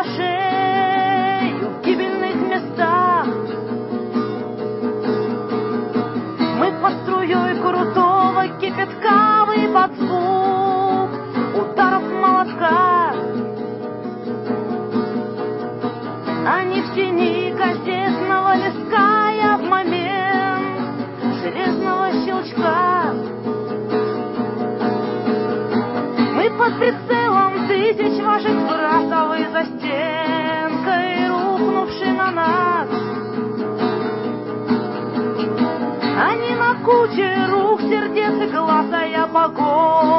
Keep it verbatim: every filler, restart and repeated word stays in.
шею в гибельных местах. Мы под струей крутого кипятка, вы под звук ударов молотка. Они в тени газетного листка, я в момент железного щелчка. Мы под прицелом тысяч ваших фраз, а вы за стенкой, рухнувши на нас. Они на куче рук, сердец и глаз, а я по городу